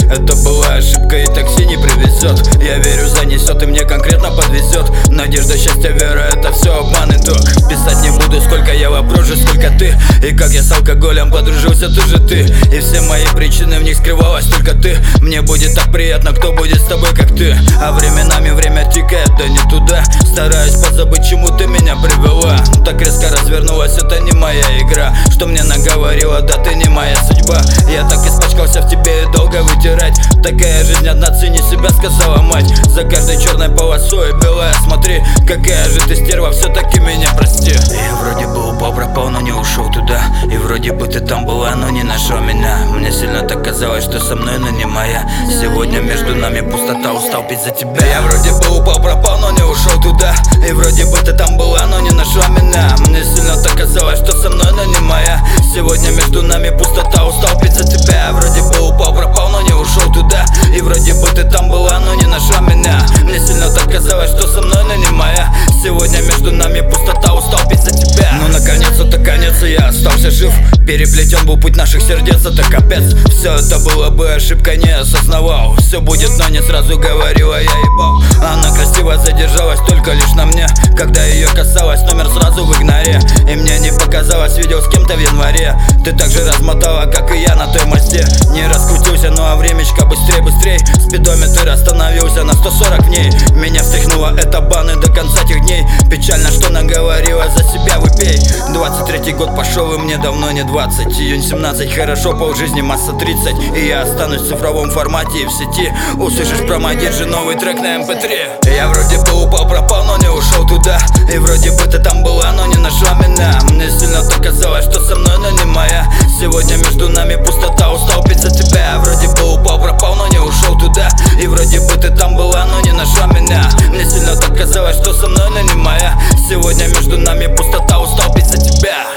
Это была ошибка и такси не привезет. Я верю, занесет и мне конкретно подвезет. Надежда, счастье, вера, это все обман и итог. Писать не буду, сколько я вопрос, сколько ты. И как я с алкоголем подружился, ты же ты. И все мои причины, в них скрывалась только ты. Мне будет так приятно, кто будет с тобой, как ты. А временами время тикает, да не туда. Стараюсь позабыть, чему ты меня привела. Так резко развернулась, это не моя игра. Что мне наговорила, да ты не моя судьба. Я так испачкался в тебе и долго вытирать. Такая жизнь, одна, цени себя, сказала мать. За каждой черной полосой белая, смотри. Какая же ты стерва, все-таки меня прости. Я вроде бы упал, пропал, но не ушел туда. И вроде бы ты там была, но не нашел меня. Мне сильно так казалось, что со мной, но не моя. Сегодня между нами пустота, устал пить за тебя. Я вроде бы упал, пропал, но не ушел туда. И вроде бы ты там была, но не нашла меня. Мне сильно так казалось, что со мной, но не моя. Сегодня между нами пустота, устал пить за тебя. Вроде бы упал, пропал, но не ушел туда. И вроде бы ты там была, но не нашла меня. Мне сильно так казалось, что со мной, но не моя. Сегодня между нами пустота, устал пить за тебя. Ну наконец-то конец, и я остался жив. Переплетен был путь наших сердец, это капец. Все это было бы ошибкой, не осознавал. Все будет, но не сразу говорила, я ебал. Она красиво задержалась только лишь на мне. Когда ее касалась, номер сразу в игноре. И мне не показалось, видел с кем-то в январе. Ты так же размотала, как и я на той мосте. Не раскрутился, ну а времечко быстрей, быстрей. Спидометр остановился на 140 в ней. Меня встряхнуло это баны до конца тех дней. Печально, что наговорила, за себя выпей. 23-й год пошел, и мне давно не 20. Июнь 17, хорошо, полжизни, масса 30. И я останусь в цифровом формате и в сети. Услышишь про Мадиджи новый трек на MP3. Я вроде бы упал, пропал, но не ушел туда. И вроде бы ты там была, но не нашла меня. Мне сильно так казалось, что со мной, но не моя. Сегодня между нами пустота, устал пить за тебя. Вроде бы упал, пропал, но не ушел туда. И вроде бы ты там была, но не нашла меня. Мне сильно так казалось, что со мной, но не моя. Сегодня между нами пустота, устал пить за тебя.